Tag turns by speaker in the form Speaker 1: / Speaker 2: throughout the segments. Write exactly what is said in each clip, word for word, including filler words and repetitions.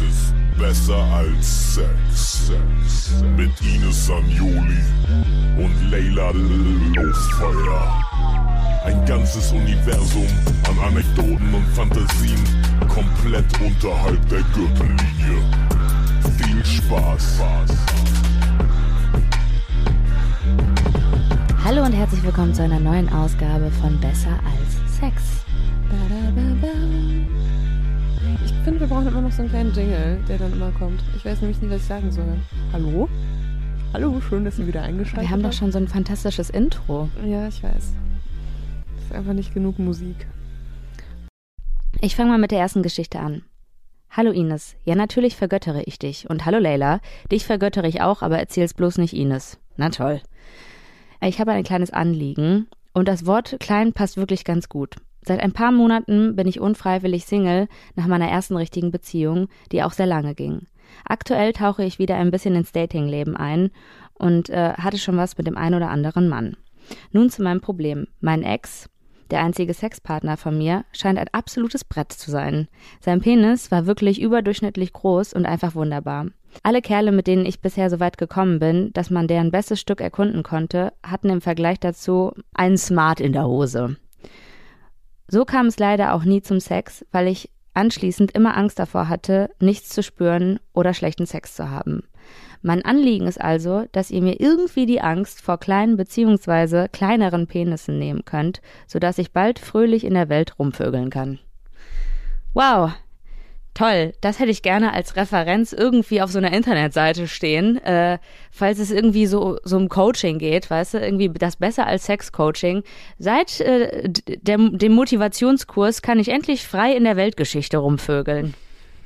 Speaker 1: ist besser als Sex. Mit Ines Sanioli und Leila Lofeuer. Ein ganzes Universum an Anekdoten und Fantasien, komplett unterhalb der Gürtellinie. Viel Spaß.
Speaker 2: Hallo und herzlich willkommen zu einer neuen Ausgabe von Besser als Sex.
Speaker 3: Ich finde, wir brauchen immer noch so einen kleinen Jingle, der dann immer kommt. Ich weiß nämlich nicht, was ich sagen soll. Hallo? Hallo, schön, dass Sie wieder eingeschaltet haben.
Speaker 2: Wir haben doch schon so ein fantastisches Intro.
Speaker 3: Ja, ich weiß. Das ist einfach nicht genug Musik.
Speaker 2: Ich fange mal mit der ersten Geschichte an. Hallo Ines, ja natürlich vergöttere ich dich. Und hallo Leila, dich vergöttere ich auch, aber erzähl's bloß nicht Ines. Na toll. Ich habe ein kleines Anliegen und das Wort klein passt wirklich ganz gut. Seit ein paar Monaten bin ich unfreiwillig Single nach meiner ersten richtigen Beziehung, die auch sehr lange ging. Aktuell tauche ich wieder ein bisschen ins Datingleben ein und äh, hatte schon was mit dem einen oder anderen Mann. Nun zu meinem Problem. Mein Ex, der einzige Sexpartner von mir, scheint ein absolutes Brett zu sein. Sein Penis war wirklich überdurchschnittlich groß und einfach wunderbar. Alle Kerle, mit denen ich bisher so weit gekommen bin, dass man deren bestes Stück erkunden konnte, hatten im Vergleich dazu einen Smart in der Hose. So kam es leider auch nie zum Sex, weil ich anschließend immer Angst davor hatte, nichts zu spüren oder schlechten Sex zu haben. Mein Anliegen ist also, dass ihr mir irgendwie die Angst vor kleinen bzw. kleineren Penissen nehmen könnt, sodass ich bald fröhlich in der Welt rumvögeln kann. Wow! Toll, das hätte ich gerne als Referenz irgendwie auf so einer Internetseite stehen, äh, falls es irgendwie so, so um Coaching geht, weißt du, irgendwie das besser als Sex-Coaching. Seit äh, der, dem Motivationskurs kann ich endlich frei in der Weltgeschichte rumvögeln.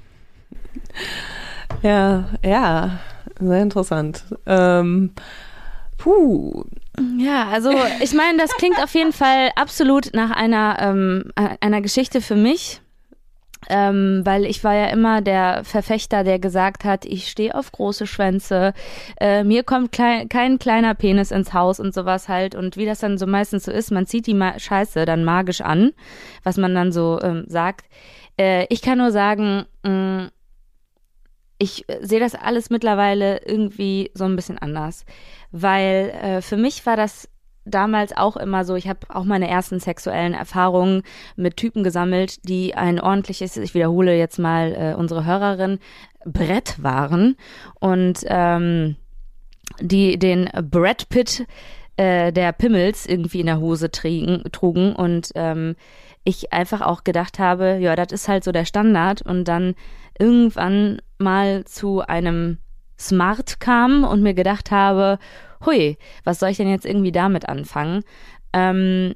Speaker 3: Ja, ja, sehr interessant. Ähm, puh.
Speaker 2: Ja, also ich meine, das klingt auf jeden Fall absolut nach einer, ähm, einer Geschichte für mich. Ähm, weil ich war ja immer der Verfechter, der gesagt hat, ich stehe auf große Schwänze, äh, mir kommt klein, kein kleiner Penis ins Haus und sowas halt. Und wie das dann so meistens so ist, man zieht die Ma- Scheiße dann magisch an, was man dann so ähm, sagt. Äh, ich kann nur sagen, mh, ich sehe das alles mittlerweile irgendwie so ein bisschen anders, weil äh, für mich war das damals auch immer so, ich habe auch meine ersten sexuellen Erfahrungen mit Typen gesammelt, die ein ordentliches, ich wiederhole jetzt mal äh, unsere Hörerin, Brett waren und ähm, die den Brad Pitt äh, der Pimmels irgendwie in der Hose triegen, trugen und ähm, ich einfach auch gedacht habe, ja, das ist halt so der Standard und dann irgendwann mal zu einem Smart kam und mir gedacht habe, hui, was soll ich denn jetzt irgendwie damit anfangen? Ähm,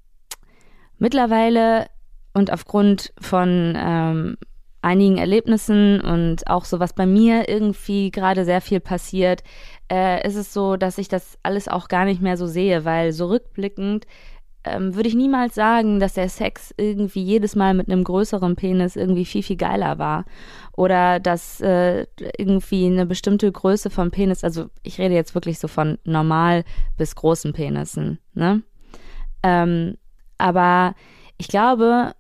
Speaker 2: mittlerweile und aufgrund von ähm, einigen Erlebnissen und auch so, was bei mir irgendwie gerade sehr viel passiert, äh, ist es so, dass ich das alles auch gar nicht mehr so sehe, weil so rückblickend ähm, würde ich niemals sagen, dass der Sex irgendwie jedes Mal mit einem größeren Penis irgendwie viel, viel geiler war. Oder dass äh, irgendwie eine bestimmte Größe vom Penis, also ich rede jetzt wirklich so von normal bis großen Penissen, ne? Ähm, aber ich glaube,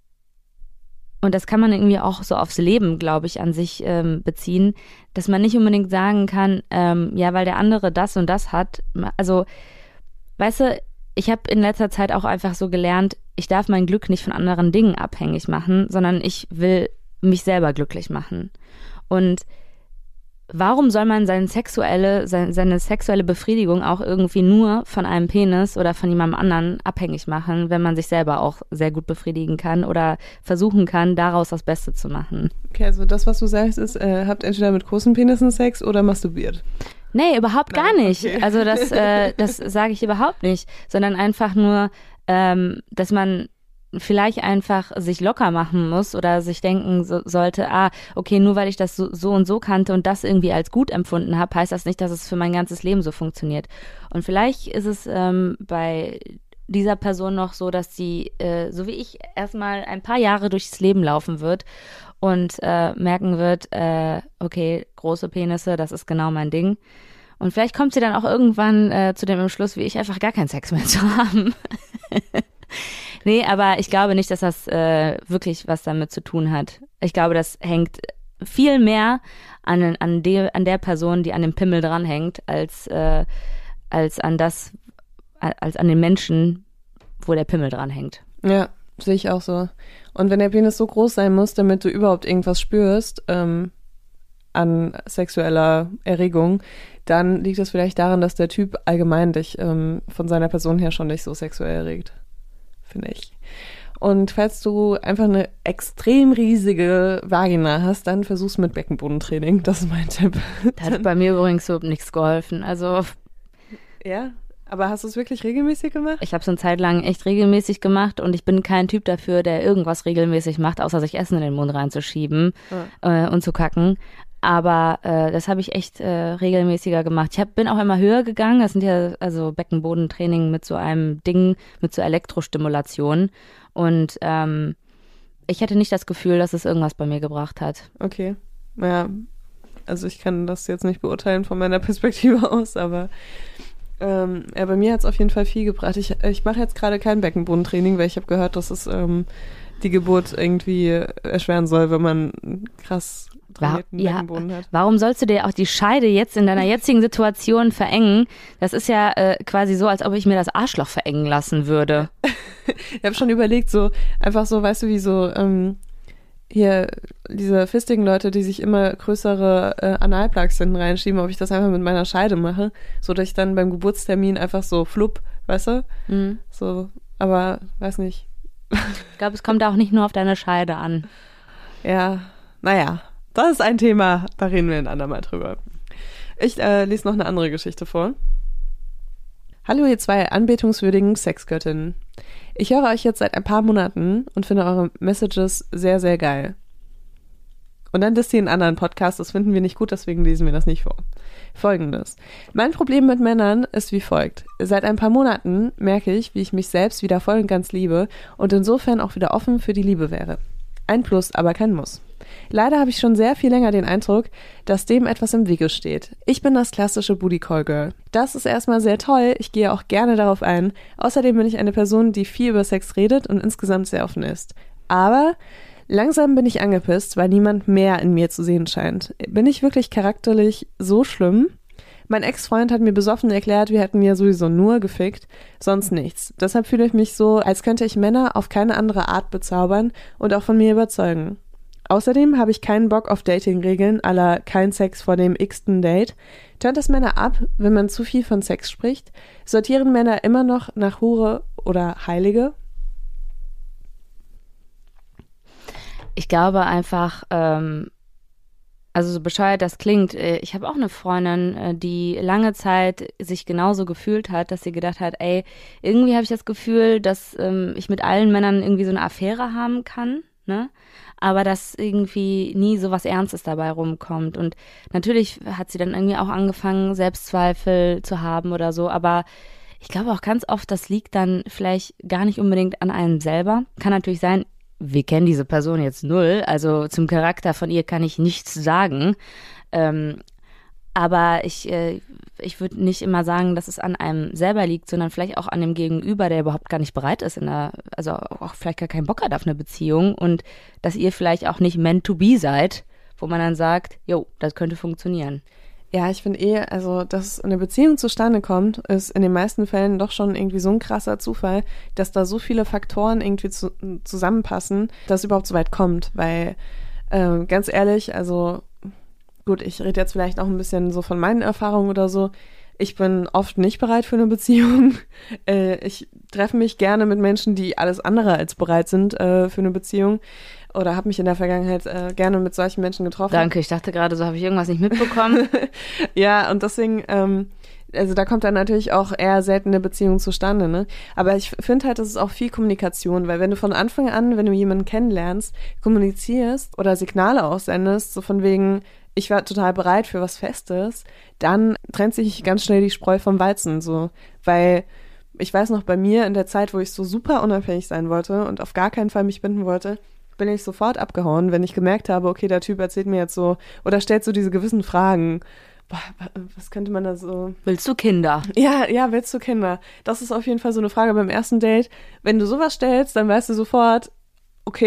Speaker 2: und das kann man irgendwie auch so aufs Leben, glaube ich, an sich ähm, beziehen, dass man nicht unbedingt sagen kann, ähm, ja, weil der andere das und das hat. Also, weißt du, ich habe in letzter Zeit auch einfach so gelernt, ich darf mein Glück nicht von anderen Dingen abhängig machen, sondern ich will mich selber glücklich machen. Und warum soll man seine sexuelle, seine, seine sexuelle Befriedigung auch irgendwie nur von einem Penis oder von jemandem anderen abhängig machen, wenn man sich selber auch sehr gut befriedigen kann oder versuchen kann, daraus das Beste zu machen?
Speaker 3: Okay, also das, was du sagst, ist, äh, habt entweder mit großen Penissen Sex oder masturbiert.
Speaker 2: Nee, überhaupt
Speaker 3: Nein,
Speaker 2: gar nicht.
Speaker 3: okay.
Speaker 2: Also das, äh, das sage ich überhaupt nicht, sondern einfach nur, ähm, dass man vielleicht einfach sich locker machen muss oder sich denken so, sollte, ah, okay, nur weil ich das so, so und so kannte und das irgendwie als gut empfunden habe, heißt das nicht, dass es für mein ganzes Leben so funktioniert. Und vielleicht ist es ähm, bei dieser Person noch so, dass sie, äh, so wie ich, erstmal ein paar Jahre durchs Leben laufen wird und äh, merken wird, äh, okay, große Penisse, das ist genau mein Ding. Und vielleicht kommt sie dann auch irgendwann äh, zu dem Entschluss, wie ich, einfach gar keinen Sex mehr zu haben. Nee, aber ich glaube nicht, dass das äh, wirklich was damit zu tun hat. Ich glaube, das hängt viel mehr an, an, de, an der Person, die an dem Pimmel dranhängt, als, äh, als an das, als an den Menschen, wo der Pimmel dranhängt.
Speaker 3: Ja, sehe ich auch so. Und wenn der Penis so groß sein muss, damit du überhaupt irgendwas spürst, ähm, an sexueller Erregung, dann liegt es vielleicht daran, dass der Typ allgemein dich ähm, von seiner Person her schon nicht so sexuell erregt, finde ich. Und falls du einfach eine extrem riesige Vagina hast, dann versuch's mit Beckenbodentraining. Das ist mein Tipp.
Speaker 2: Da hat bei mir übrigens so nichts geholfen. Also
Speaker 3: ja, aber hast du es wirklich regelmäßig gemacht?
Speaker 2: Ich habe es eine Zeit lang echt regelmäßig gemacht und ich bin kein Typ dafür, der irgendwas regelmäßig macht, außer sich Essen in den Mund reinzuschieben ja. äh, und zu kacken. Aber äh, das habe ich echt äh, regelmäßiger gemacht. Ich hab, bin auch immer höher gegangen. Das sind ja also Beckenbodentraining mit so einem Ding, mit so Elektrostimulation. Und ähm, ich hätte nicht das Gefühl, dass es irgendwas bei mir gebracht hat.
Speaker 3: Okay, ja, also ich kann das jetzt nicht beurteilen von meiner Perspektive aus, aber ähm, ja, bei mir hat es auf jeden Fall viel gebracht. Ich, ich mache jetzt gerade kein Beckenbodentraining, weil ich habe gehört, dass es ähm, die Geburt irgendwie erschweren soll, wenn man krass trainierten
Speaker 2: ja,
Speaker 3: Beckenboden hat.
Speaker 2: Warum sollst du dir auch die Scheide jetzt in deiner jetzigen Situation verengen? Das ist ja äh, quasi so, als ob ich mir das Arschloch verengen lassen würde.
Speaker 3: Ich habe schon überlegt, so einfach so, weißt du, wie so ähm, hier diese fistigen Leute, die sich immer größere äh, Analplugs hinten reinschieben, ob ich das einfach mit meiner Scheide mache, so dass ich dann beim Geburtstermin einfach so flupp, weißt du?
Speaker 2: Mhm.
Speaker 3: So, aber weiß nicht.
Speaker 2: Ich glaube, es kommt auch nicht nur auf deine Scheide an.
Speaker 3: Ja, naja, das ist ein Thema, da reden wir ein andermal drüber. Ich äh, lese noch eine andere Geschichte vor. Hallo ihr zwei anbetungswürdigen Sexgöttinnen. Ich höre euch jetzt seit ein paar Monaten und finde eure Messages sehr, sehr geil. Und dann disst ihr in anderen Podcasts, das finden wir nicht gut, deswegen lesen wir das nicht vor. Folgendes. Mein Problem mit Männern ist wie folgt. Seit ein paar Monaten merke ich, wie ich mich selbst wieder voll und ganz liebe und insofern auch wieder offen für die Liebe wäre. Ein Plus, aber kein Muss. Leider habe ich schon sehr viel länger den Eindruck, dass dem etwas im Wege steht. Ich bin das klassische Booty Call Girl. Das ist erstmal sehr toll, ich gehe auch gerne darauf ein. Außerdem bin ich eine Person, die viel über Sex redet und insgesamt sehr offen ist. Aber langsam bin ich angepisst, weil niemand mehr in mir zu sehen scheint. Bin ich wirklich charakterlich so schlimm? Mein Ex-Freund hat mir besoffen erklärt, wir hätten ja sowieso nur gefickt, sonst nichts. Deshalb fühle ich mich so, als könnte ich Männer auf keine andere Art bezaubern und auch von mir überzeugen. Außerdem habe ich keinen Bock auf Dating-Regeln à la kein Sex vor dem x-ten Date. Tönt es Männer ab, wenn man zu viel von Sex spricht? Sortieren Männer immer noch nach Hure oder Heilige?
Speaker 2: Ich glaube einfach, ähm, also so bescheuert das klingt, ich habe auch eine Freundin, die lange Zeit sich genauso gefühlt hat, dass sie gedacht hat, ey, irgendwie habe ich das Gefühl, dass ähm, ich mit allen Männern irgendwie so eine Affäre haben kann, ne? Aber dass irgendwie nie so was Ernstes dabei rumkommt. Und natürlich hat sie dann irgendwie auch angefangen, Selbstzweifel zu haben oder so. Aber ich glaube auch ganz oft, das liegt dann vielleicht gar nicht unbedingt an einem selber. Kann natürlich sein, wir kennen diese Person jetzt null. Also zum Charakter von ihr kann ich nichts sagen. Ähm, aber ich, äh, ich würde nicht immer sagen, dass es an einem selber liegt, sondern vielleicht auch an dem Gegenüber, der überhaupt gar nicht bereit ist, in einer, also auch vielleicht gar keinen Bock hat auf eine Beziehung und dass ihr vielleicht auch nicht meant to be seid, wo man dann sagt, jo, das könnte funktionieren.
Speaker 3: Ja, ich finde eh, also dass eine Beziehung zustande kommt, ist in den meisten Fällen doch schon irgendwie so ein krasser Zufall, dass da so viele Faktoren irgendwie zu, zusammenpassen, dass es überhaupt so weit kommt, weil äh, ganz ehrlich, also gut, ich rede jetzt vielleicht auch ein bisschen so von meinen Erfahrungen oder so. Ich bin oft nicht bereit für eine Beziehung. Äh, ich treffe mich gerne mit Menschen, die alles andere als bereit sind äh, für eine Beziehung. Oder habe mich in der Vergangenheit äh, gerne mit solchen Menschen getroffen.
Speaker 2: Danke, ich dachte gerade, so habe ich irgendwas nicht mitbekommen.
Speaker 3: Ja, und deswegen, ähm, also da kommt dann natürlich auch eher selten eine Beziehung zustande, ne? Aber ich finde halt, das ist auch viel Kommunikation, weil wenn du von Anfang an, wenn du jemanden kennenlernst, kommunizierst oder Signale aussendest, so von wegen, ich war total bereit für was Festes, dann trennt sich ganz schnell die Spreu vom Weizen, so, weil ich weiß noch, bei mir in der Zeit, wo ich so super unabhängig sein wollte und auf gar keinen Fall mich binden wollte, bin ich sofort abgehauen, wenn ich gemerkt habe, okay, der Typ erzählt mir jetzt so oder stellt so diese gewissen Fragen. Boah, was könnte man da so...
Speaker 2: Willst du Kinder?
Speaker 3: Ja, ja, willst du Kinder? Das ist auf jeden Fall so eine Frage beim ersten Date. Wenn du sowas stellst, dann weißt du sofort, okay,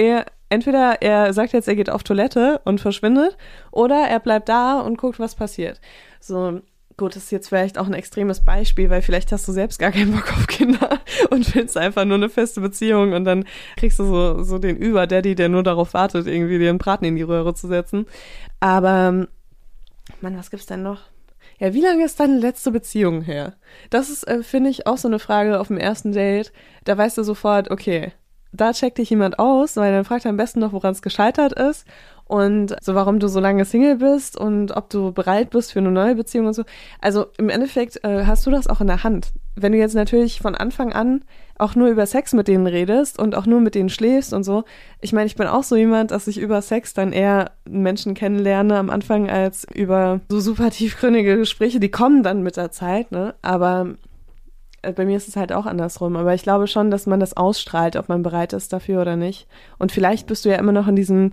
Speaker 3: entweder er sagt jetzt, er geht auf Toilette und verschwindet, oder er bleibt da und guckt, was passiert. So, gut, das ist jetzt vielleicht auch ein extremes Beispiel, weil vielleicht hast du selbst gar keinen Bock auf Kinder und willst einfach nur eine feste Beziehung und dann kriegst du so, so den Über-Daddy, der nur darauf wartet, irgendwie dir einen Braten in die Röhre zu setzen. Aber, Mann, was gibt's denn noch? Ja, wie lange ist deine letzte Beziehung her? Das ist, äh, finde ich, auch so eine Frage auf dem ersten Date. Da weißt du sofort, okay, da checkt dich jemand aus, weil dann fragt er am besten noch, woran es gescheitert ist und so, warum du so lange Single bist und ob du bereit bist für eine neue Beziehung und so. Also im Endeffekt äh, hast du das auch in der Hand. Wenn du jetzt natürlich von Anfang an auch nur über Sex mit denen redest und auch nur mit denen schläfst und so. Ich meine, ich bin auch so jemand, dass ich über Sex dann eher Menschen kennenlerne am Anfang als über so super tiefgründige Gespräche. Die kommen dann mit der Zeit, ne? Aber äh, bei mir ist es halt auch andersrum. Aber ich glaube schon, dass man das ausstrahlt, ob man bereit ist dafür oder nicht. Und vielleicht bist du ja immer noch in diesem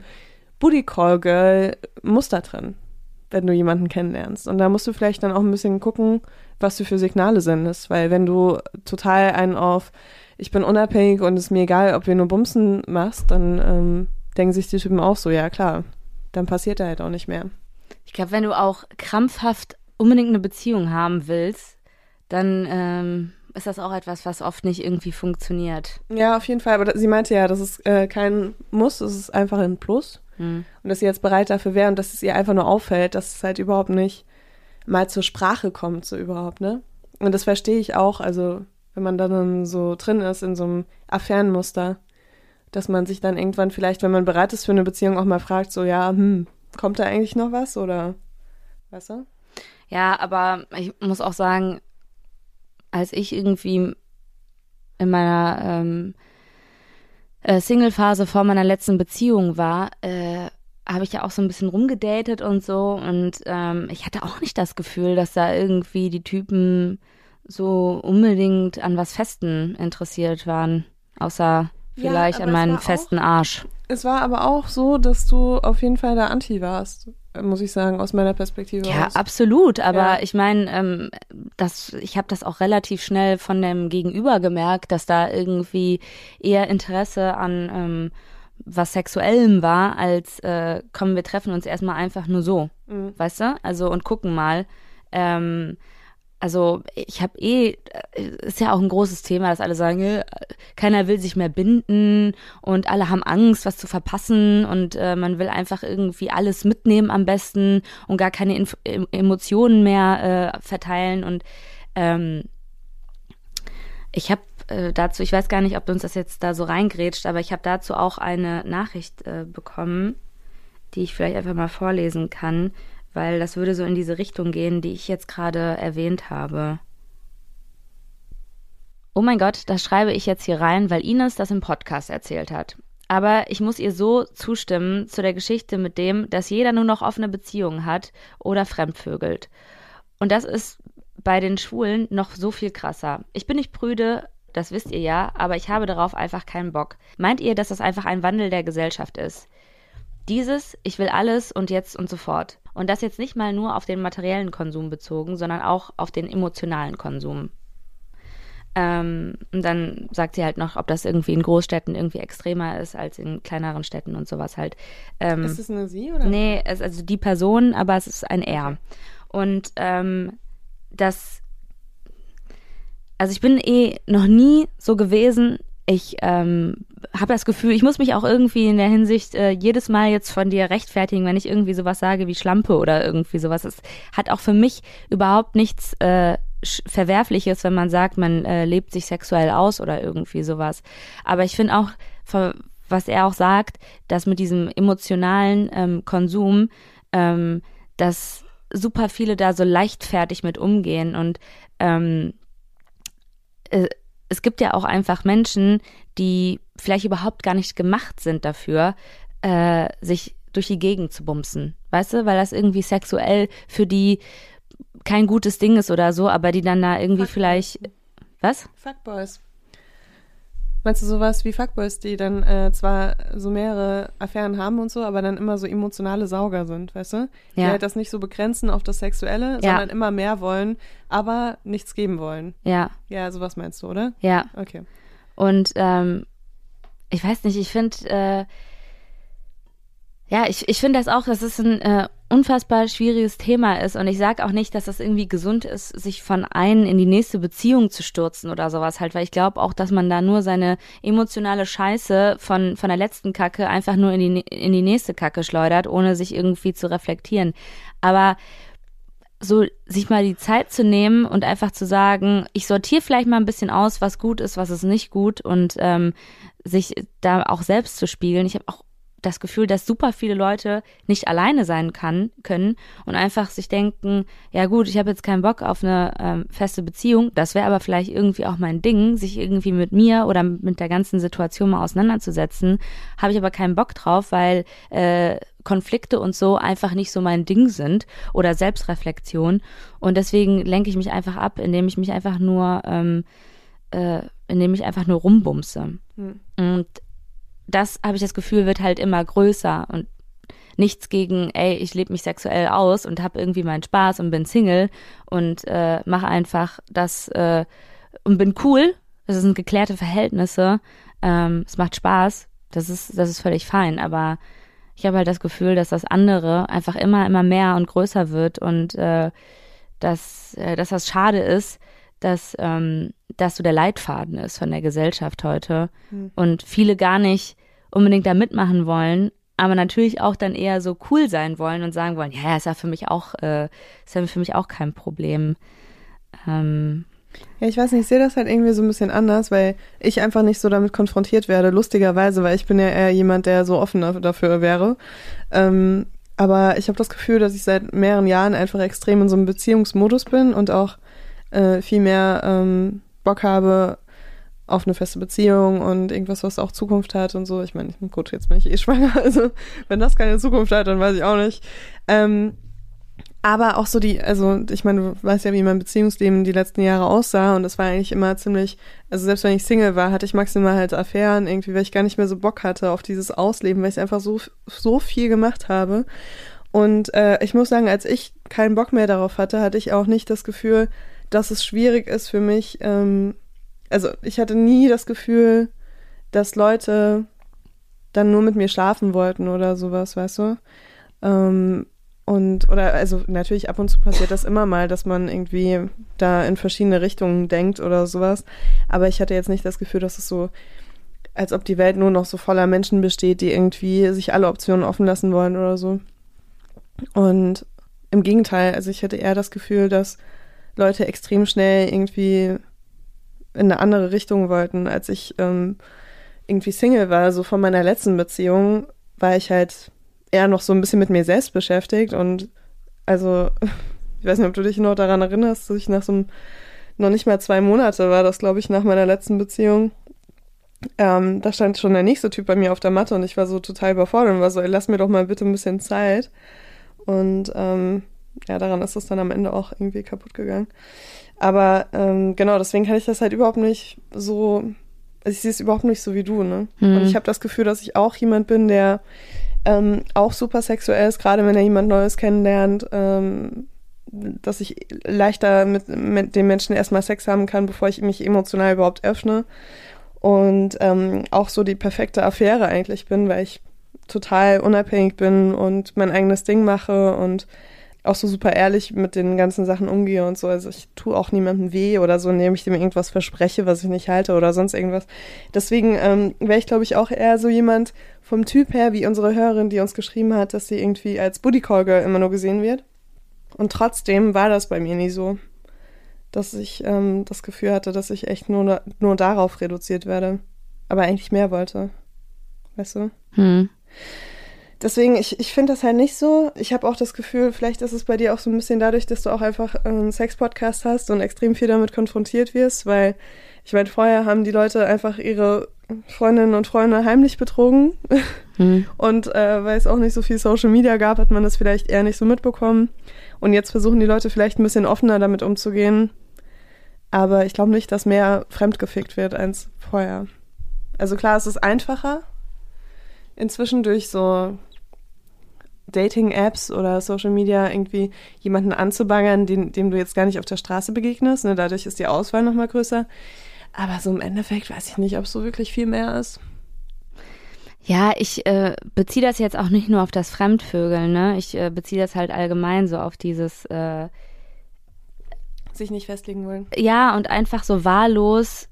Speaker 3: Booty-Call-Girl-Muster drin, wenn du jemanden kennenlernst. Und da musst du vielleicht dann auch ein bisschen gucken, was du für Signale sendest. Weil wenn du total einen auf, ich bin unabhängig und es ist mir egal, ob wir nur Bumsen machst, dann ähm, denken sich die Typen auch so, ja klar, dann passiert da halt auch nicht mehr.
Speaker 2: Ich glaube, wenn du auch krampfhaft unbedingt eine Beziehung haben willst, dann ähm, ist das auch etwas, was oft nicht irgendwie funktioniert.
Speaker 3: Ja, auf jeden Fall. Aber sie meinte ja, das ist äh, kein Muss, es ist einfach ein Plus. Hm. Und dass sie jetzt bereit dafür wäre und dass es ihr einfach nur auffällt, dass es halt überhaupt nicht mal zur Sprache kommt, so überhaupt, ne? Und das verstehe ich auch, also wenn man dann so drin ist in so einem Affärenmuster, dass man sich dann irgendwann vielleicht, wenn man bereit ist für eine Beziehung, auch mal fragt, so, ja, hm, kommt da eigentlich noch was oder, weißt du?
Speaker 2: Ja, aber ich muss auch sagen, als ich irgendwie in meiner ähm, äh, Single-Phase vor meiner letzten Beziehung war, äh, habe ich ja auch so ein bisschen rumgedatet und so und ähm, ich hatte auch nicht das Gefühl, dass da irgendwie die Typen so unbedingt an was Festen interessiert waren, außer vielleicht ja, an meinen festen auch, Arsch.
Speaker 3: Es war aber auch so, dass du auf jeden Fall da anti warst, muss ich sagen, aus meiner Perspektive
Speaker 2: ja,
Speaker 3: aus.
Speaker 2: Ja, absolut, aber ja. ich meine, ähm, das, ich habe das auch relativ schnell von dem Gegenüber gemerkt, dass da irgendwie eher Interesse an ähm, was Sexuellem war, als äh, komm, wir treffen uns erstmal einfach nur so, mhm. weißt du? Also und gucken mal. Ähm, also ich habe eh, ist ja auch ein großes Thema, dass alle sagen, äh, keiner will sich mehr binden und alle haben Angst, was zu verpassen und äh, man will einfach irgendwie alles mitnehmen am besten und gar keine Inf- Emotionen mehr äh, verteilen und ähm, ich habe äh, dazu, ich weiß gar nicht, ob uns das jetzt da so reingrätscht, aber ich habe dazu auch eine Nachricht äh, bekommen, die ich vielleicht einfach mal vorlesen kann, weil das würde so in diese Richtung gehen, die ich jetzt gerade erwähnt habe. Oh mein Gott, das schreibe ich jetzt hier rein, weil Ines das im Podcast erzählt hat. Aber ich muss ihr so zustimmen zu der Geschichte mit dem, dass jeder nur noch offene Beziehungen hat oder fremdvögelt. Und das ist bei den Schwulen noch so viel krasser. Ich bin nicht prüde, das wisst ihr ja, aber ich habe darauf einfach keinen Bock. Meint ihr, dass das einfach ein Wandel der Gesellschaft ist? Dieses, ich will alles und jetzt und sofort. Und das jetzt nicht mal nur auf den materiellen Konsum bezogen, sondern auch auf den emotionalen Konsum. Ähm, und dann sagt sie halt noch, ob das irgendwie in Großstädten irgendwie extremer ist als in kleineren Städten und sowas halt. Ähm,
Speaker 3: ist es eine Sie oder?
Speaker 2: Nee, es ist also die Person, aber es ist ein Er. Und ähm, das, also ich bin eh noch nie so gewesen. Ich ähm, habe das Gefühl, ich muss mich auch irgendwie in der Hinsicht äh, jedes Mal jetzt von dir rechtfertigen, wenn ich irgendwie sowas sage wie Schlampe oder irgendwie sowas. Es hat auch für mich überhaupt nichts äh, Verwerfliches, wenn man sagt, man äh, lebt sich sexuell aus oder irgendwie sowas. Aber ich finde auch, was er auch sagt, dass mit diesem emotionalen ähm, Konsum, ähm, dass super viele da so leichtfertig mit umgehen und ähm, äh, es gibt ja auch einfach Menschen, die vielleicht überhaupt gar nicht gemacht sind dafür, äh, sich durch die Gegend zu bumsen. Weißt du, weil das irgendwie sexuell für die kein gutes Ding ist oder so, aber die dann da irgendwie Fuckboys. Vielleicht... Was?
Speaker 3: Fuckboys. Meinst du sowas wie Fuckboys, die dann äh, zwar so mehrere Affären haben und so, aber dann immer so emotionale Sauger sind, weißt du? Die
Speaker 2: ja.
Speaker 3: halt das nicht so begrenzen auf das Sexuelle,
Speaker 2: ja.
Speaker 3: sondern immer mehr wollen, aber nichts geben wollen.
Speaker 2: Ja.
Speaker 3: Ja, sowas meinst du, oder?
Speaker 2: Ja.
Speaker 3: Okay.
Speaker 2: Und ähm, ich weiß nicht, ich finde, äh, Ja, ich, ich finde das auch, dass es ein äh, unfassbar schwieriges Thema ist und ich sage auch nicht, dass das irgendwie gesund ist, sich von einen in die nächste Beziehung zu stürzen oder sowas halt, weil ich glaube auch, dass man da nur seine emotionale Scheiße von von der letzten Kacke einfach nur in die in die nächste Kacke schleudert, ohne sich irgendwie zu reflektieren. Aber so sich mal die Zeit zu nehmen und einfach zu sagen, ich sortiere vielleicht mal ein bisschen aus, was gut ist, was ist nicht gut und ähm, sich da auch selbst zu spiegeln. Ich habe auch das Gefühl, dass super viele Leute nicht alleine sein kann, können und einfach sich denken, ja gut, ich habe jetzt keinen Bock auf eine ähm, feste Beziehung, das wäre aber vielleicht irgendwie auch mein Ding, sich irgendwie mit mir oder mit der ganzen Situation mal auseinanderzusetzen, habe ich aber keinen Bock drauf, weil äh, Konflikte und so einfach nicht so mein Ding sind oder Selbstreflexion und deswegen lenke ich mich einfach ab, indem ich mich einfach nur ähm, äh, indem ich einfach nur rumbumse. Hm. Und das, habe ich das Gefühl, wird halt immer größer und nichts gegen, ey, ich lebe mich sexuell aus und habe irgendwie meinen Spaß und bin Single und äh, mache einfach das äh, und bin cool. Das sind geklärte Verhältnisse. Ähm, es macht Spaß. Das ist, das ist völlig fein. Aber ich habe halt das Gefühl, dass das andere einfach immer, immer mehr und größer wird und äh, dass, äh, dass das schade ist, dass, ähm, dass so der Leitfaden ist von der Gesellschaft heute mhm. und viele gar nicht unbedingt da mitmachen wollen, aber natürlich auch dann eher so cool sein wollen und sagen wollen, ja, ja, ist ja für mich auch, äh, ist ja für mich auch kein Problem. Ähm,
Speaker 3: ja, ich weiß nicht, ich sehe das halt irgendwie so ein bisschen anders, weil ich einfach nicht so damit konfrontiert werde, lustigerweise, weil ich bin ja eher jemand, der so offen dafür wäre. Ähm, aber ich habe das Gefühl, dass ich seit mehreren Jahren einfach extrem in so einem Beziehungsmodus bin und auch äh, viel mehr ähm, Bock habe auf eine feste Beziehung und irgendwas, was auch Zukunft hat und so. Ich meine, gut, jetzt bin ich eh schwanger, also wenn das keine Zukunft hat, dann weiß ich auch nicht. Ähm, aber auch so die, also ich meine, du weißt ja, wie mein Beziehungsleben die letzten Jahre aussah und das war eigentlich immer ziemlich, also selbst wenn ich Single war, hatte ich maximal halt Affären irgendwie, weil ich gar nicht mehr so Bock hatte auf dieses Ausleben, weil ich einfach so, so viel gemacht habe. Und äh, ich muss sagen, als ich keinen Bock mehr darauf hatte, hatte ich auch nicht das Gefühl, dass es schwierig ist für mich, ähm, also ich hatte nie das Gefühl, dass Leute dann nur mit mir schlafen wollten oder sowas, weißt du? Ähm, und, oder, also natürlich ab und zu passiert das immer mal, dass man irgendwie da in verschiedene Richtungen denkt oder sowas, aber ich hatte jetzt nicht das Gefühl, dass es so, als ob die Welt nur noch so voller Menschen besteht, die irgendwie sich alle Optionen offen lassen wollen oder so. Und im Gegenteil, also ich hatte eher das Gefühl, dass Leute extrem schnell irgendwie in eine andere Richtung wollten, als ich ähm, irgendwie Single war. So von meiner letzten Beziehung war ich halt eher noch so ein bisschen mit mir selbst beschäftigt und also, ich weiß nicht, ob du dich noch daran erinnerst, dass ich nach so einem, noch nicht mal zwei Monate war das, glaube ich, nach meiner letzten Beziehung. Ähm, da stand schon der nächste Typ bei mir auf der Matte und ich war so total überfordert und war so, ey, lass mir doch mal bitte ein bisschen Zeit. Und ähm, ja, daran ist es dann am Ende auch irgendwie kaputt gegangen. Aber ähm, genau, deswegen kann ich das halt überhaupt nicht so, also ich sehe es überhaupt nicht so wie du, ne? Mhm. Und ich habe das Gefühl, dass ich auch jemand bin, der ähm, auch super sexuell ist, gerade wenn er jemand Neues kennenlernt, ähm, dass ich leichter mit, mit dem Menschen erstmal Sex haben kann, bevor ich mich emotional überhaupt öffne. Und ähm, auch so die perfekte Affäre eigentlich bin, weil ich total unabhängig bin und mein eigenes Ding mache und auch so super ehrlich mit den ganzen Sachen umgehe und so. Also ich tue auch niemandem weh oder so, indem ich dem irgendwas verspreche, was ich nicht halte oder sonst irgendwas. Deswegen ähm, wäre ich, glaube ich, auch eher so jemand vom Typ her, wie unsere Hörerin, die uns geschrieben hat, dass sie irgendwie als Booty Call Girl immer nur gesehen wird. Und trotzdem war das bei mir nie so, dass ich ähm, das Gefühl hatte, dass ich echt nur, nur darauf reduziert werde. Aber eigentlich mehr wollte. Weißt du?
Speaker 2: Hm.
Speaker 3: Deswegen, ich, ich finde das halt nicht so. Ich habe auch das Gefühl, vielleicht ist es bei dir auch so ein bisschen dadurch, dass du auch einfach einen Sex-Podcast hast und extrem viel damit konfrontiert wirst, weil ich meine, vorher haben die Leute einfach ihre Freundinnen und Freunde heimlich betrogen hm. und äh, weil es auch nicht so viel Social Media gab, hat man das vielleicht eher nicht so mitbekommen und jetzt versuchen die Leute vielleicht ein bisschen offener damit umzugehen, aber ich glaube nicht, dass mehr fremdgefickt wird als vorher. Also klar, es ist einfacher inzwischen durch so Dating-Apps oder Social Media irgendwie jemanden anzubaggern, den, dem du jetzt gar nicht auf der Straße begegnest. Ne? Dadurch ist die Auswahl nochmal größer. Aber so im Endeffekt weiß ich nicht, ob es so wirklich viel mehr ist.
Speaker 2: Ja, ich äh, beziehe das jetzt auch nicht nur auf das Fremdvögeln, ne? Ich äh, beziehe das halt allgemein so auf dieses äh,
Speaker 3: sich nicht festlegen wollen.
Speaker 2: Ja, und einfach so wahllos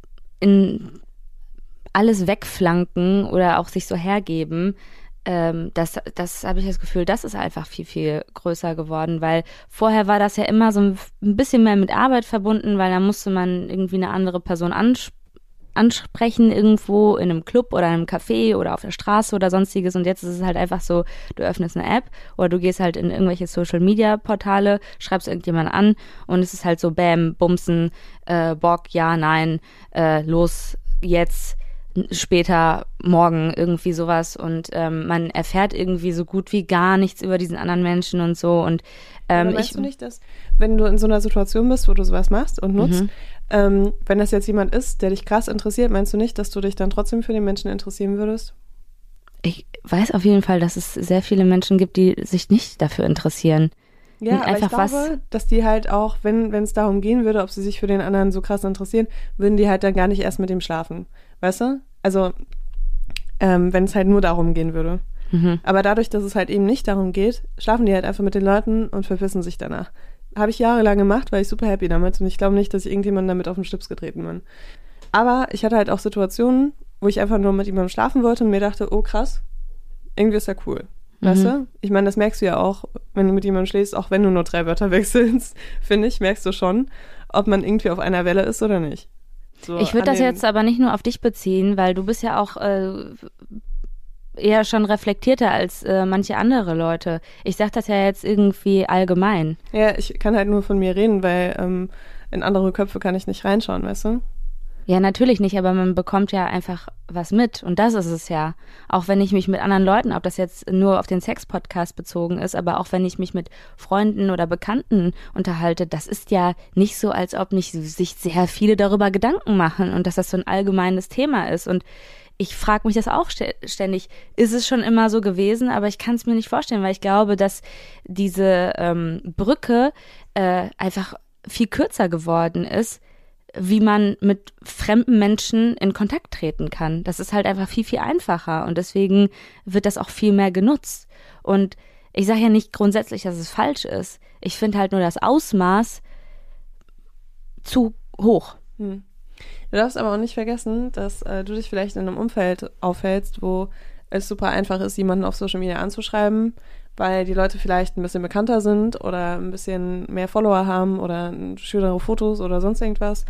Speaker 2: in alles wegflanken oder auch sich so hergeben. Ähm, das das habe ich das Gefühl, das ist einfach viel, viel größer geworden, weil vorher war das ja immer so ein bisschen mehr mit Arbeit verbunden, weil da musste man irgendwie eine andere Person ansprechen. ansprechen irgendwo in einem Club oder einem Café oder auf der Straße oder sonstiges und jetzt ist es halt einfach so, du öffnest eine App oder du gehst halt in irgendwelche Social-Media-Portale, schreibst irgendjemanden an und es ist halt so bam, bumsen, äh, Bock, ja, nein, äh, los, jetzt, später, morgen, irgendwie sowas und ähm, man erfährt irgendwie so gut wie gar nichts über diesen anderen Menschen und so und ähm,
Speaker 3: Aber meinst
Speaker 2: ich,
Speaker 3: du nicht, dass, wenn du in so einer Situation bist, wo du sowas machst und nutzt, mhm. ähm, wenn das jetzt jemand ist, der dich krass interessiert, meinst du nicht, dass du dich dann trotzdem für den Menschen interessieren würdest?
Speaker 2: Ich weiß auf jeden Fall, dass es sehr viele Menschen gibt, die sich nicht dafür interessieren.
Speaker 3: Ja, aber
Speaker 2: einfach
Speaker 3: ich glaube,
Speaker 2: was,
Speaker 3: dass die halt auch, wenn wenn es darum gehen würde, ob sie sich für den anderen so krass interessieren, würden die halt dann gar nicht erst mit ihm schlafen. Weißt du? Also, ähm, wenn es halt nur darum gehen würde.
Speaker 2: Mhm.
Speaker 3: Aber dadurch, dass es halt eben nicht darum geht, schlafen die halt einfach mit den Leuten und verpissen sich danach. Habe ich jahrelang gemacht, war ich super happy damit und ich glaube nicht, dass ich irgendjemanden damit auf den Schlips getreten bin. Aber ich hatte halt auch Situationen, wo ich einfach nur mit jemandem schlafen wollte und mir dachte, oh krass, irgendwie ist ja cool.
Speaker 2: Mhm.
Speaker 3: Weißt du? Ich meine, das merkst du ja auch, wenn du mit jemandem schläfst, auch wenn du nur drei Wörter wechselst, finde ich, merkst du schon, ob man irgendwie auf einer Welle ist oder nicht. So
Speaker 2: ich würde das
Speaker 3: den,
Speaker 2: jetzt aber nicht nur auf dich beziehen, weil du bist ja auch äh, eher schon reflektierter als äh, manche andere Leute. Ich sag das ja jetzt irgendwie allgemein.
Speaker 3: Ja, ich kann halt nur von mir reden, weil ähm, in andere Köpfe kann ich nicht reinschauen, weißt du?
Speaker 2: Ja, natürlich nicht, aber man bekommt ja einfach was mit und das ist es ja. Auch wenn ich mich mit anderen Leuten, ob das jetzt nur auf den Sex-Podcast bezogen ist, aber auch wenn ich mich mit Freunden oder Bekannten unterhalte, das ist ja nicht so, als ob nicht sich sehr viele darüber Gedanken machen und dass das so ein allgemeines Thema ist und ich frage mich das auch ständig, ist es schon immer so gewesen, aber ich kann es mir nicht vorstellen, weil ich glaube, dass diese ähm, Brücke äh, einfach viel kürzer geworden ist, wie man mit fremden Menschen in Kontakt treten kann. Das ist halt einfach viel, viel einfacher und deswegen wird das auch viel mehr genutzt. Und ich sage ja nicht grundsätzlich, dass es falsch ist. Ich finde halt nur das Ausmaß zu hoch.
Speaker 3: Hm. Du darfst aber auch nicht vergessen, dass äh, du dich vielleicht in einem Umfeld aufhältst, wo es super einfach ist, jemanden auf Social Media anzuschreiben, weil die Leute vielleicht ein bisschen bekannter sind oder ein bisschen mehr Follower haben oder schönere Fotos oder sonst irgendwas.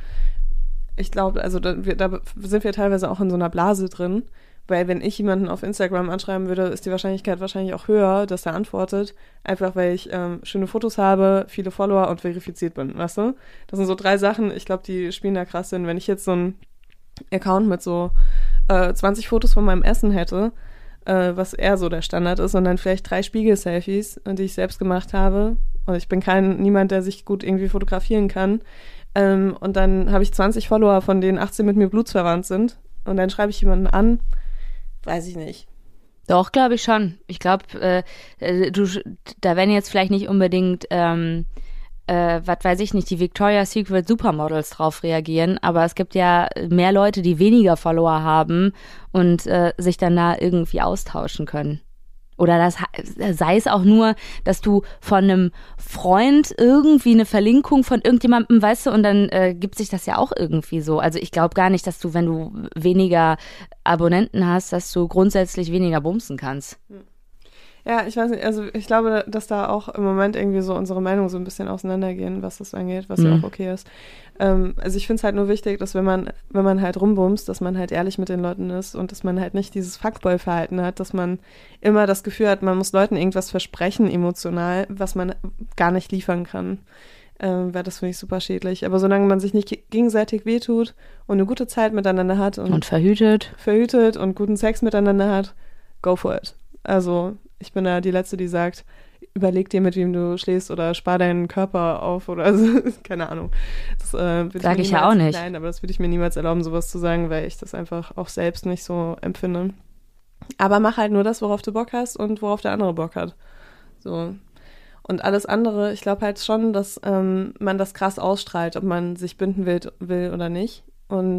Speaker 3: Ich glaube, also da, wir, da sind wir teilweise auch in so einer Blase drin, weil wenn ich jemanden auf Instagram anschreiben würde, ist die Wahrscheinlichkeit wahrscheinlich auch höher, dass er antwortet, einfach weil ich ähm, schöne Fotos habe, viele Follower und verifiziert bin, weißt du? Das sind so drei Sachen, ich glaube, die spielen da krass hin. Wenn ich jetzt so einen Account mit so äh, zwanzig Fotos von meinem Essen hätte, äh, was eher so der Standard ist, und dann vielleicht drei Spiegel-Selfies, die ich selbst gemacht habe, und ich bin kein niemand, der sich gut irgendwie fotografieren kann, ähm, und dann habe ich zwanzig Follower, von denen achtzehn mit mir blutsverwandt sind, und dann schreibe ich jemanden an, weiß ich nicht.
Speaker 2: Doch, glaube ich schon. Ich glaube, äh, du, da werden jetzt vielleicht nicht unbedingt, ähm, äh, was weiß ich nicht, die Victoria's Secret Supermodels drauf reagieren, aber es gibt ja mehr Leute, die weniger Follower haben und äh, sich dann da irgendwie austauschen können. Oder das sei es auch nur, dass du von einem Freund irgendwie eine Verlinkung von irgendjemandem, weißt du, und dann äh, gibt sich das ja auch irgendwie so. Also ich glaube gar nicht, dass du, wenn du weniger Abonnenten hast, dass du grundsätzlich weniger bumsen kannst.
Speaker 3: Ja, ich weiß nicht, also ich glaube, dass da auch im Moment irgendwie so unsere Meinungen so ein bisschen auseinandergehen, was das angeht, was mhm. ja auch okay ist. Ähm, also ich finde es halt nur wichtig, dass wenn man, wenn man halt rumbumst, dass man halt ehrlich mit den Leuten ist und dass man halt nicht dieses Fuckboy-Verhalten hat, dass man immer das Gefühl hat, man muss Leuten irgendwas versprechen emotional, was man gar nicht liefern kann. Ähm, weil das finde ich super schädlich. Aber solange man sich nicht gegenseitig wehtut und eine gute Zeit miteinander hat und,
Speaker 2: und verhütet.
Speaker 3: verhütet und guten Sex miteinander hat, go for it. Also ich bin da die Letzte, die sagt, überleg dir, mit wem du schläfst oder spar deinen Körper auf oder so. Keine Ahnung. Das äh,
Speaker 2: sage ich ja auch nicht.
Speaker 3: Nein, aber das würde ich mir niemals erlauben, sowas zu sagen, weil ich das einfach auch selbst nicht so empfinde. Aber mach halt nur das, worauf du Bock hast und worauf der andere Bock hat. So. Und alles andere, ich glaube halt schon, dass ähm, man das krass ausstrahlt, ob man sich binden will, will oder nicht. Und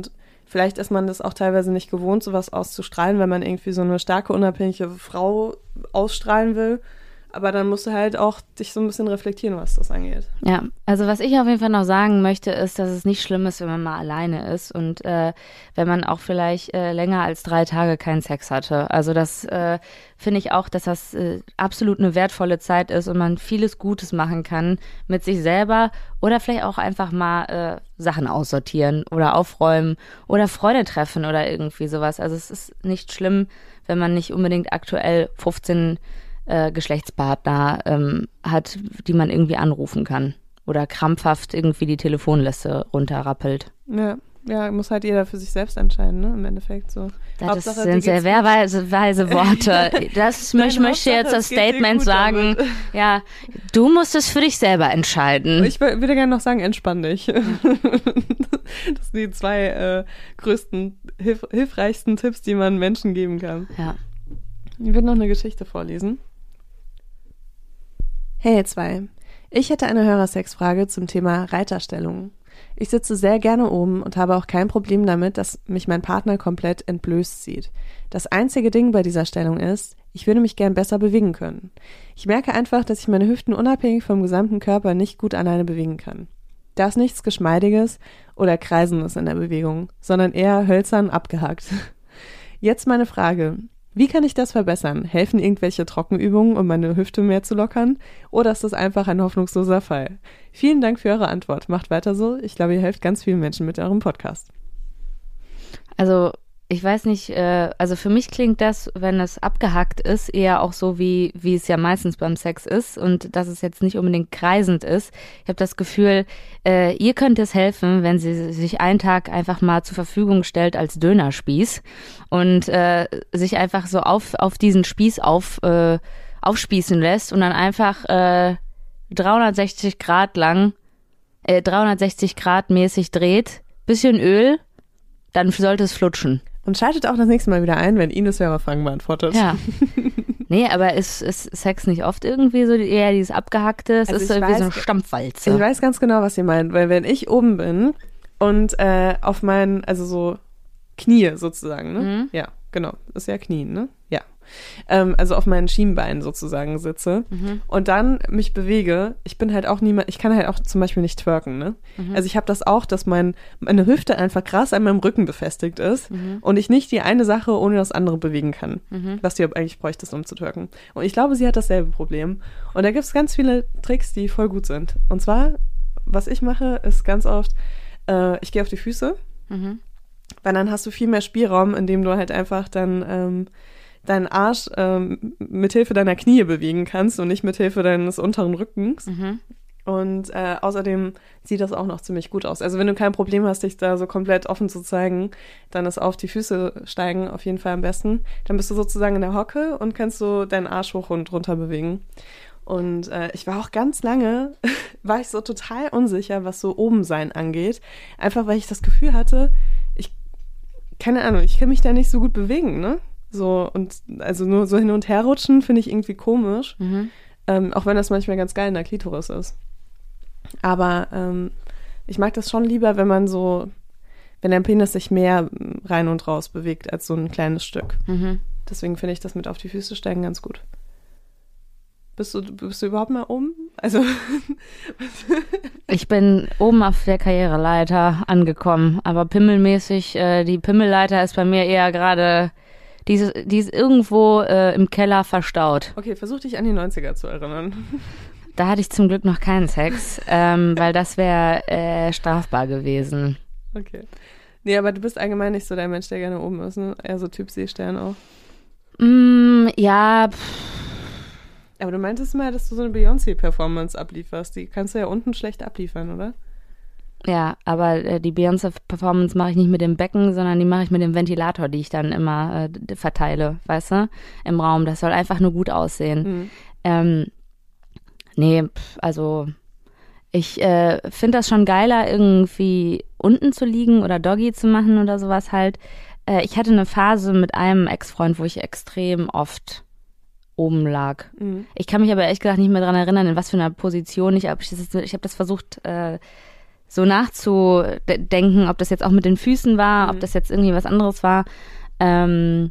Speaker 3: vielleicht ist man das auch teilweise nicht gewohnt, sowas auszustrahlen, wenn man irgendwie so eine starke, unabhängige Frau ausstrahlen will. Aber dann musst du halt auch dich so ein bisschen reflektieren, was das angeht.
Speaker 2: Ja, also was ich auf jeden Fall noch sagen möchte, ist, dass es nicht schlimm ist, wenn man mal alleine ist und äh, wenn man auch vielleicht äh, länger als drei Tage keinen Sex hatte. Also das äh, finde ich auch, dass das äh, absolut eine wertvolle Zeit ist und man vieles Gutes machen kann mit sich selber oder vielleicht auch einfach mal äh, Sachen aussortieren oder aufräumen oder Freude treffen oder irgendwie sowas. Also es ist nicht schlimm, wenn man nicht unbedingt aktuell fünfzehn Äh, Geschlechtspartner ähm, hat, die man irgendwie anrufen kann oder krampfhaft irgendwie die Telefonliste runterrappelt.
Speaker 3: Ja, ja, muss halt jeder für sich selbst entscheiden, ne, im Endeffekt so.
Speaker 2: Das
Speaker 3: Hauptsache,
Speaker 2: sind sehr wehrweise weise Worte. Das möchte ich jetzt als Statement sagen. Damit. Ja, du musst es für dich selber entscheiden.
Speaker 3: Ich würde gerne noch sagen, entspann dich. Das sind die zwei äh, größten, hilf hilfreichsten Tipps, die man Menschen geben kann.
Speaker 2: Ja.
Speaker 3: Ich will noch eine Geschichte vorlesen. Hey ihr zwei, ich hätte eine Hörersexfrage zum Thema Reiterstellung. Ich sitze sehr gerne oben und habe auch kein Problem damit, dass mich mein Partner komplett entblößt sieht. Das einzige Ding bei dieser Stellung ist, ich würde mich gern besser bewegen können. Ich merke einfach, dass ich meine Hüften unabhängig vom gesamten Körper nicht gut alleine bewegen kann. Da ist nichts Geschmeidiges oder Kreisendes in der Bewegung, sondern eher hölzern abgehackt. Jetzt meine Frage. Wie kann ich das verbessern? Helfen irgendwelche Trockenübungen, um meine Hüfte mehr zu lockern? Oder ist das einfach ein hoffnungsloser Fall? Vielen Dank für eure Antwort. Macht weiter so. Ich glaube, ihr helft ganz vielen Menschen mit eurem Podcast.
Speaker 2: Also ich weiß nicht, äh, also für mich klingt das, wenn es abgehackt ist, eher auch so, wie wie es ja meistens beim Sex ist und dass es jetzt nicht unbedingt kreisend ist. Ich habe das Gefühl, äh, ihr könnt es helfen, wenn sie sich einen Tag einfach mal zur Verfügung stellt als Dönerspieß und äh, sich einfach so auf auf diesen Spieß auf äh, aufspießen lässt und dann einfach äh, dreihundertsechzig Grad lang, äh, dreihundertsechzig Grad mäßig dreht, bisschen Öl, dann sollte es flutschen.
Speaker 3: Und schaltet auch das nächste Mal wieder ein, wenn Ines Hörerfragen beantwortet.
Speaker 2: Ja. Nee, aber ist, ist Sex nicht oft irgendwie so eher dieses Abgehackte? Es
Speaker 3: also
Speaker 2: ist irgendwie
Speaker 3: weiß,
Speaker 2: so eine Stampfwalze.
Speaker 3: Ich weiß ganz genau, was ihr meint, weil wenn ich oben bin und äh, auf meinen, also so Knie sozusagen, ne? Mhm. Ja, genau. Ist ja Knien, ne? Ja. Ähm, also auf meinen Schienbeinen sozusagen sitze mhm. und dann mich bewege. Ich bin halt auch niemand, ich kann halt auch zum Beispiel nicht twerken, ne? Mhm. Also ich habe das auch, dass mein, meine Hüfte einfach krass an meinem Rücken befestigt ist mhm. und ich nicht die eine Sache ohne das andere bewegen kann, mhm. was du eigentlich bräuchtest, um zu twerken. Und ich glaube, sie hat dasselbe Problem. Und da gibt es ganz viele Tricks, die voll gut sind. Und zwar, was ich mache, ist ganz oft, äh, ich gehe auf die Füße, mhm. weil dann hast du viel mehr Spielraum, indem du halt einfach dann ähm, deinen Arsch ähm, mithilfe deiner Knie bewegen kannst und nicht mithilfe deines unteren Rückens. Mhm. Und äh, außerdem sieht das auch noch ziemlich gut aus. Also wenn du kein Problem hast, dich da so komplett offen zu zeigen, dann ist auf die Füße steigen auf jeden Fall am besten. Dann bist du sozusagen in der Hocke und kannst so deinen Arsch hoch und runter bewegen. Und äh, ich war auch ganz lange, war ich so total unsicher, was so oben sein angeht. Einfach weil ich das Gefühl hatte, ich, keine Ahnung, ich kann mich da nicht so gut bewegen, ne? So, und also nur so hin und her rutschen finde ich irgendwie komisch. Mhm. Ähm, auch wenn das manchmal ganz geil in der Klitoris ist. Aber ähm, ich mag das schon lieber, wenn man so, wenn der Penis sich mehr rein und raus bewegt als so ein kleines Stück. Mhm. Deswegen finde ich das mit auf die Füße steigen ganz gut. Bist du, bist du überhaupt mal oben? Also
Speaker 2: ich bin oben auf der Karriereleiter angekommen, aber pimmelmäßig, äh, die Pimmelleiter ist bei mir eher gerade, die ist, die ist irgendwo äh, im Keller verstaut.
Speaker 3: Okay, versuch dich an die neunziger zu erinnern.
Speaker 2: Da hatte ich zum Glück noch keinen Sex, ähm, weil das wäre äh, strafbar gewesen.
Speaker 3: Okay. Nee, aber du bist allgemein nicht so der Mensch, der gerne oben ist, ne? Eher so Typ Seestern auch.
Speaker 2: Mm, ja, pff.
Speaker 3: Aber du meintest mal, dass du so eine Beyoncé-Performance ablieferst. Die kannst du ja unten schlecht abliefern, oder?
Speaker 2: Ja, aber äh, die Beyoncé-Performance mache ich nicht mit dem Becken, sondern die mache ich mit dem Ventilator, die ich dann immer äh, verteile, weißt du, im Raum. Das soll einfach nur gut aussehen. Mhm. Ähm, nee, pf, also ich äh, finde das schon geiler, irgendwie unten zu liegen oder Doggy zu machen oder sowas halt. Äh, ich hatte eine Phase mit einem Ex-Freund, wo ich extrem oft oben lag. Mhm. Ich kann mich aber ehrlich gesagt nicht mehr daran erinnern, in was für einer Position ich, ich, ich habe das versucht, äh, so nachzudenken, ob das jetzt auch mit den Füßen war, mhm. ob das jetzt irgendwie was anderes war. Ähm,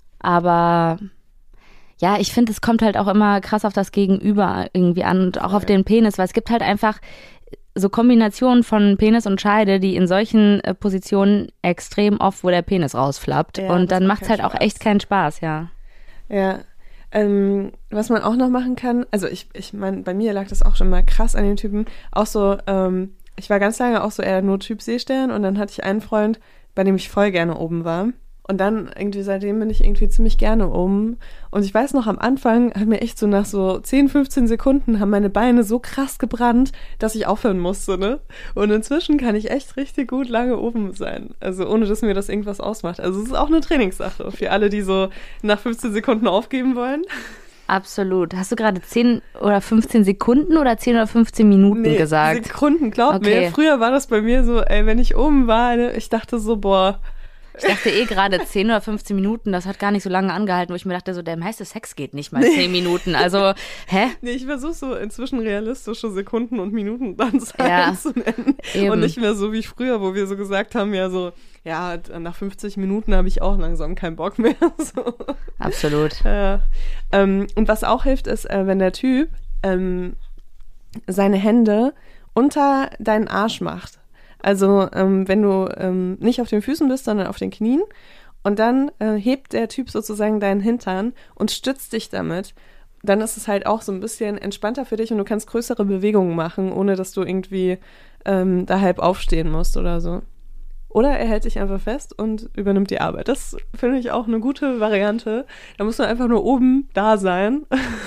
Speaker 2: aber ja, ich finde, es kommt halt auch immer krass auf das Gegenüber irgendwie an und auch auf den Penis, weil es gibt halt einfach so Kombinationen von Penis und Scheide, die in solchen äh, Positionen extrem oft, wo der Penis rausflappt. Ja, und dann macht es halt Spaß. Auch echt keinen Spaß, ja.
Speaker 3: Ja, ähm, was man auch noch machen kann, also ich, ich meine, bei mir lag das auch schon mal krass an den Typen, auch so, ähm, ich war ganz lange auch so eher nur Typ Seestern und dann hatte ich einen Freund, bei dem ich voll gerne oben war. Und dann irgendwie seitdem bin ich irgendwie ziemlich gerne oben. Und ich weiß noch, am Anfang hat mir echt so nach so zehn, fünfzehn Sekunden haben meine Beine so krass gebrannt, dass ich aufhören musste, ne? Und inzwischen kann ich echt richtig gut lange oben sein. Also ohne, dass mir das irgendwas ausmacht. Also es ist auch eine Trainingssache für alle, die so nach fünfzehn Sekunden aufgeben wollen.
Speaker 2: Absolut. Hast du gerade zehn oder fünfzehn Sekunden oder zehn oder fünfzehn Minuten nee, gesagt?
Speaker 3: Sekunden, glaub okay. mir. Früher war das bei mir so, ey, wenn ich oben war, ne, ich dachte so, boah,
Speaker 2: ich dachte eh gerade zehn oder fünfzehn Minuten, das hat gar nicht so lange angehalten, wo ich mir dachte, so der meiste Sex geht nicht mal zehn Minuten. Also, hä?
Speaker 3: Nee, ich versuche so inzwischen realistische Sekunden und Minuten dann
Speaker 2: ja,
Speaker 3: zu nennen. Eben. Und nicht mehr so wie früher, wo wir so gesagt haben, ja so, ja, nach fünfzig Minuten habe ich auch langsam keinen Bock mehr. So.
Speaker 2: Absolut.
Speaker 3: Ja. Ähm, und was auch hilft, ist, äh, wenn der Typ ähm, seine Hände unter deinen Arsch macht. Also ähm, wenn du ähm, nicht auf den Füßen bist, sondern auf den Knien und dann äh, hebt der Typ sozusagen deinen Hintern und stützt dich damit, dann ist es halt auch so ein bisschen entspannter für dich und du kannst größere Bewegungen machen, ohne dass du irgendwie ähm, da halb aufstehen musst oder so. Oder er hält dich einfach fest und übernimmt die Arbeit. Das finde ich auch eine gute Variante. Da muss man einfach nur oben da sein.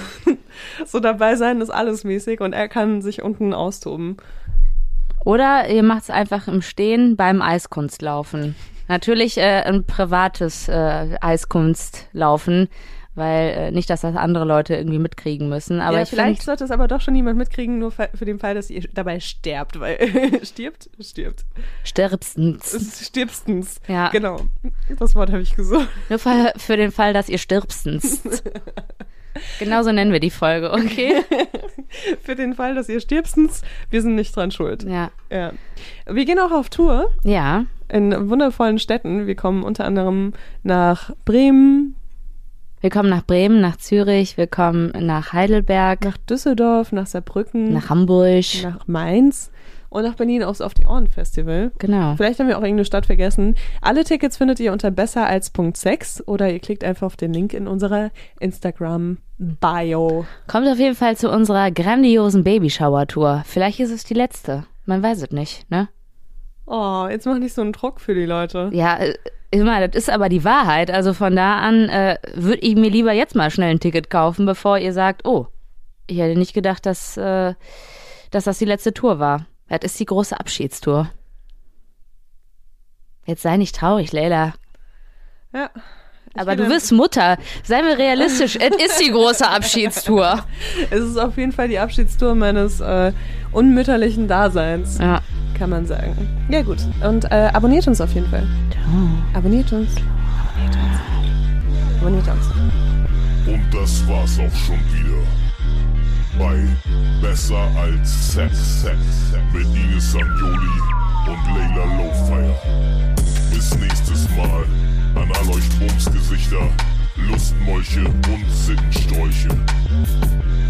Speaker 3: So dabei sein ist alles mäßig und er kann sich unten austoben.
Speaker 2: Oder ihr macht es einfach im Stehen beim Eiskunstlaufen. Natürlich äh, ein privates äh, Eiskunstlaufen, weil äh, nicht, dass das andere Leute irgendwie mitkriegen müssen. Aber
Speaker 3: ja,
Speaker 2: ich
Speaker 3: vielleicht
Speaker 2: find,
Speaker 3: sollte es aber doch schon jemand mitkriegen, nur für den Fall, dass ihr dabei sterbt, weil stirbt, stirbt.
Speaker 2: Stirbstens.
Speaker 3: Stirbstens.
Speaker 2: Ja.
Speaker 3: Genau. Das Wort habe ich gesucht.
Speaker 2: Nur für, für den Fall, dass ihr stirbstens. Genauso nennen wir die Folge, okay?
Speaker 3: Für den Fall, dass ihr stirbstens, wir sind nicht dran schuld.
Speaker 2: Ja.
Speaker 3: Ja. Wir gehen auch auf Tour.
Speaker 2: Ja.
Speaker 3: In wundervollen Städten. Wir kommen unter anderem nach Bremen.
Speaker 2: Wir kommen nach Bremen, nach Zürich, wir kommen nach Heidelberg.
Speaker 3: Nach Düsseldorf, nach Saarbrücken.
Speaker 2: Nach Hamburg.
Speaker 3: Nach Mainz. Und nach Berlin aufs Auf die Ohren Festival.
Speaker 2: Genau.
Speaker 3: Vielleicht haben wir auch irgendeine Stadt vergessen. Alle Tickets findet ihr unter besser als Punkt sex oder ihr klickt einfach auf den Link in unserer Instagram-Bio.
Speaker 2: Kommt auf jeden Fall zu unserer grandiosen Babyshower-Tour. Vielleicht ist es die letzte. Man weiß es nicht, ne?
Speaker 3: Oh, jetzt mach nicht so einen Druck für die Leute.
Speaker 2: Ja, immer, das ist aber die Wahrheit. Also von da an äh, würde ich mir lieber jetzt mal schnell ein Ticket kaufen, bevor ihr sagt, oh, ich hätte nicht gedacht, dass, äh, dass das die letzte Tour war. Das ist die große Abschiedstour. Jetzt sei nicht traurig, Leila.
Speaker 3: Ja.
Speaker 2: Aber du bist Mutter. Seien wir realistisch. Es ist die große Abschiedstour.
Speaker 3: Es ist auf jeden Fall die Abschiedstour meines äh, unmütterlichen Daseins.
Speaker 2: Ja.
Speaker 3: Kann man sagen. Ja, gut. Und äh, abonniert uns auf jeden Fall.
Speaker 2: Ciao.
Speaker 3: Abonniert uns. Abonniert uns. Abonniert uns.
Speaker 1: Und das war's auch schon wieder. Bei Besser als Sex, Sex, Sex mit Ines Sanjoli und Leila Lowfire. Bis nächstes Mal an all euch Bumsgesichter, Lustmolche und Sittensträuche.